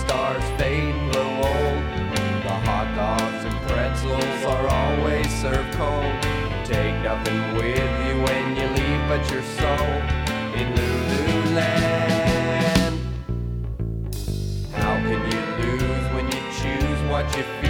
stars fade and grow old. The hot dogs and pretzels are always served cold. Take nothing with you when you leave but your soul in Lululand. How can you lose when you choose what you feel?